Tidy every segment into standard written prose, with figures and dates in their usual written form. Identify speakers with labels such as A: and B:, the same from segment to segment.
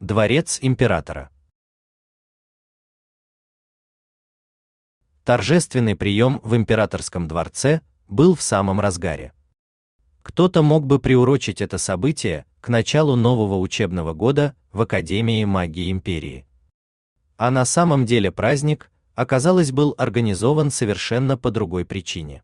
A: Дворец императора. Торжественный прием в императорском дворце был в самом разгаре. Кто-то мог бы приурочить это событие к началу нового учебного года в Академии магии империи. А на самом деле праздник, оказалось, был организован совершенно по другой причине.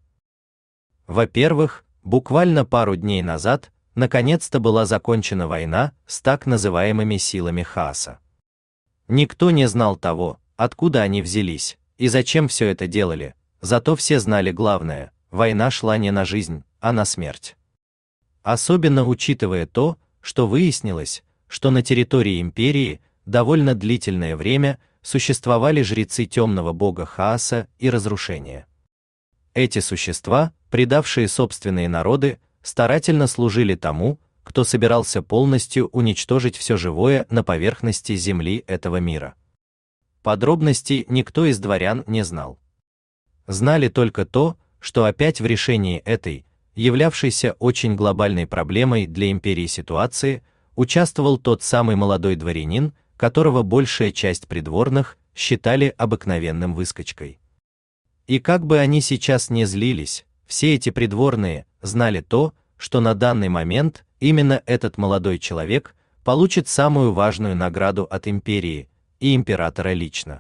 A: Во-первых, буквально пару дней назад наконец-то была закончена война с так называемыми силами хаоса. Никто не знал того, откуда они взялись и зачем все это делали, зато все знали главное: война шла не на жизнь, а на смерть. Особенно учитывая то, что выяснилось, что на территории империи довольно длительное время существовали жрецы темного бога хаоса и разрушения. Эти существа, предавшие собственные народы, старательно служили тому, кто собирался полностью уничтожить все живое на поверхности земли этого мира. Подробностей никто из дворян не знал. Знали только то, что опять в решении этой, являвшейся очень глобальной проблемой для империи ситуации, участвовал тот самый молодой дворянин, которого большая часть придворных считали обыкновенным выскочкой. И как бы они сейчас не злились, все эти придворные знали то, что на данный момент именно этот молодой человек получит самую важную награду от империи и императора лично.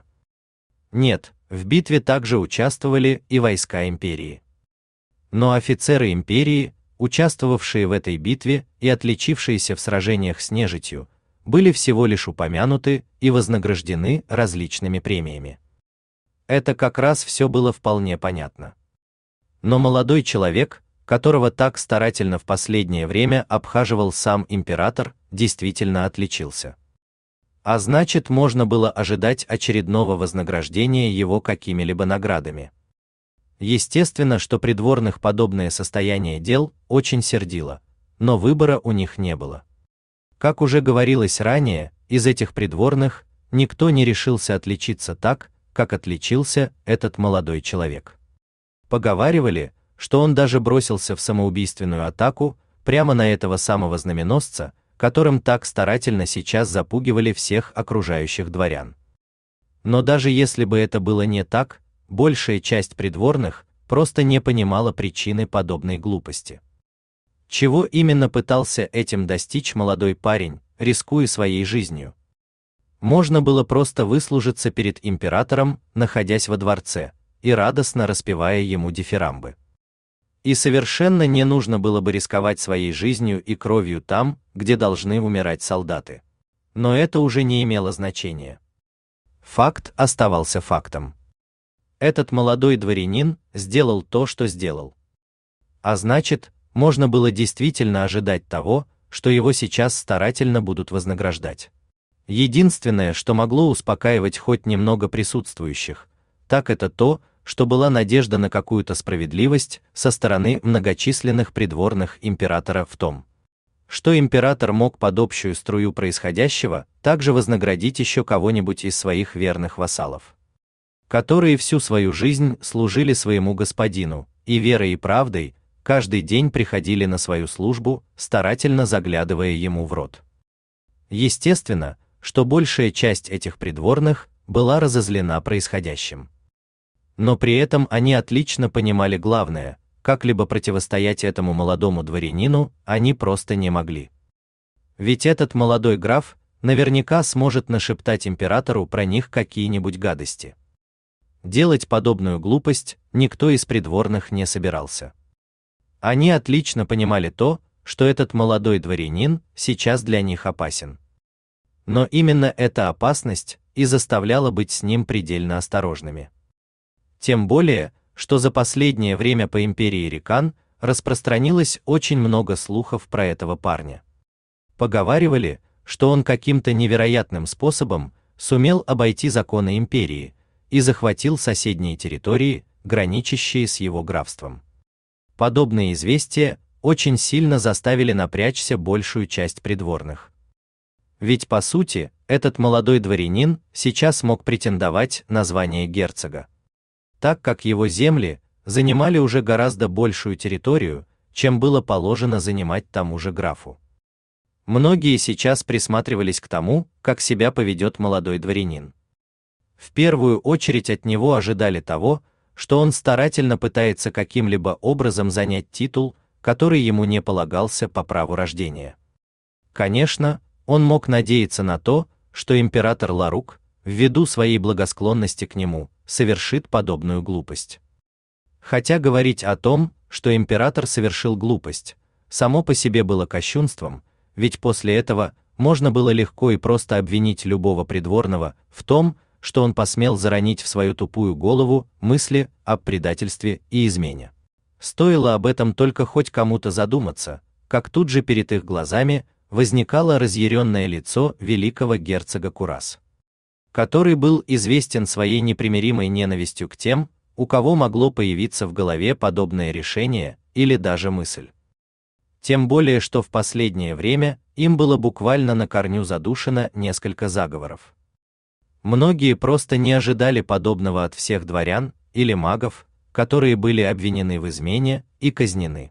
A: Нет, в битве также участвовали и войска империи. Но офицеры империи, участвовавшие в этой битве и отличившиеся в сражениях с нежитью, были всего лишь упомянуты и вознаграждены различными премиями. Это как раз все было вполне понятно. Но молодой человек, которого так старательно в последнее время обхаживал сам император, действительно отличился. А значит, можно было ожидать очередного вознаграждения его какими-либо наградами. Естественно, что придворных подобное состояние дел очень сердило, но выбора у них не было. Как уже говорилось ранее, из этих придворных никто не решился отличиться так, как отличился этот молодой человек. Поговаривали, что он даже бросился в самоубийственную атаку прямо на этого самого знаменосца, которым так старательно сейчас запугивали всех окружающих дворян. Но даже если бы это было не так, большая часть придворных просто не понимала причины подобной глупости. Чего именно пытался этим достичь молодой парень, рискуя своей жизнью? Можно было просто выслужиться перед императором, находясь во дворце, и радостно распевая ему дифирамбы. И совершенно не нужно было бы рисковать своей жизнью и кровью там, где должны умирать солдаты. Но это уже не имело значения. Факт оставался фактом. Этот молодой дворянин сделал то, что сделал. А значит, можно было действительно ожидать того, что его сейчас старательно будут вознаграждать. Единственное, что могло успокаивать хоть немного присутствующих, так это то, что была надежда на какую-то справедливость со стороны многочисленных придворных императора в том, что император мог под общую струю происходящего также вознаградить еще кого-нибудь из своих верных вассалов, которые всю свою жизнь служили своему господину и верой и правдой каждый день приходили на свою службу, старательно заглядывая ему в рот. Естественно, что большая часть этих придворных была разозлена происходящим. Но при этом они отлично понимали главное: как-либо противостоять этому молодому дворянину они просто не могли. Ведь этот молодой граф наверняка сможет нашептать императору про них какие-нибудь гадости. Делать подобную глупость никто из придворных не собирался. Они отлично понимали то, что этот молодой дворянин сейчас для них опасен. Но именно эта опасность и заставляла быть с ним предельно осторожными. Тем более, что за последнее время по империи Рикан распространилось очень много слухов про этого парня. Поговаривали, что он каким-то невероятным способом сумел обойти законы империи и захватил соседние территории, граничащие с его графством. Подобные известия очень сильно заставили напрячься большую часть придворных. Ведь по сути, этот молодой дворянин сейчас мог претендовать на звание герцога, так как его земли занимали уже гораздо большую территорию, чем было положено занимать тому же графу. Многие сейчас присматривались к тому, как себя поведет молодой дворянин. В первую очередь от него ожидали того, что он старательно пытается каким-либо образом занять титул, который ему не полагался по праву рождения. Конечно, он мог надеяться на то, что император Ларук, ввиду своей благосклонности к нему, совершит подобную глупость. Хотя говорить о том, что император совершил глупость, само по себе было кощунством, ведь после этого можно было легко и просто обвинить любого придворного в том, что он посмел заронить в свою тупую голову мысли об предательстве и измене. Стоило об этом только хоть кому-то задуматься, как тут же перед их глазами возникало разъяренное лицо великого герцога Курас, который был известен своей непримиримой ненавистью к тем, у кого могло появиться в голове подобное решение или даже мысль. Тем более, что в последнее время им было буквально на корню задушено несколько заговоров. Многие просто не ожидали подобного от всех дворян или магов, которые были обвинены в измене и казнены.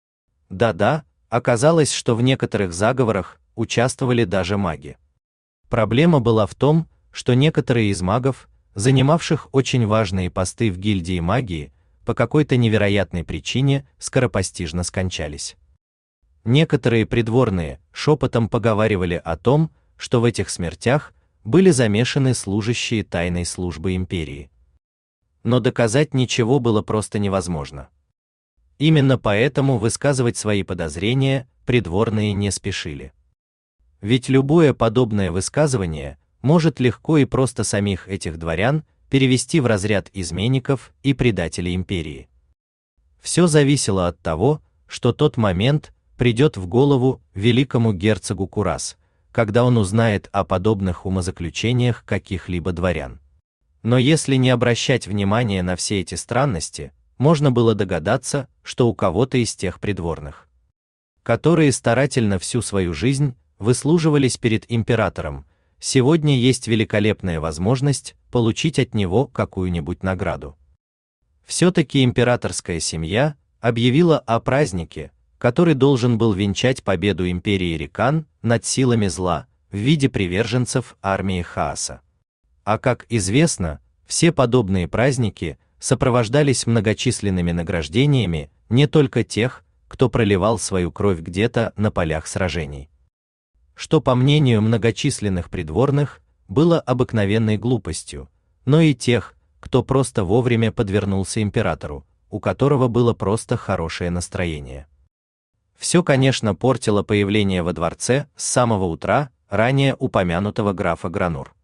A: Да-да, оказалось, что в некоторых заговорах участвовали даже маги. Проблема была в том, что некоторые из магов, занимавших очень важные посты в гильдии магии, по какой-то невероятной причине скоропостижно скончались. Некоторые придворные шепотом поговаривали о том, что в этих смертях были замешаны служащие тайной службы империи. Но доказать ничего было просто невозможно. Именно поэтому высказывать свои подозрения придворные не спешили. Ведь любое подобное высказывание может легко и просто самих этих дворян перевести в разряд изменников и предателей империи. Все зависело от того, что тот момент придет в голову великому герцогу Курас, когда он узнает о подобных умозаключениях каких-либо дворян. Но если не обращать внимания на все эти странности, можно было догадаться, что у кого-то из тех придворных, которые старательно всю свою жизнь выслуживались перед императором, сегодня есть великолепная возможность получить от него какую-нибудь награду. Все-таки императорская семья объявила о празднике, который должен был венчать победу империи Рикан над силами зла в виде приверженцев армии Хаоса. А как известно, все подобные праздники сопровождались многочисленными награждениями не только тех, кто проливал свою кровь где-то на полях сражений. Что, по мнению многочисленных придворных, было обыкновенной глупостью, но и тех, кто просто вовремя подвернулся императору, у которого было просто хорошее настроение. Все, конечно, портило появление во дворце с самого утра ранее упомянутого графа Гранур.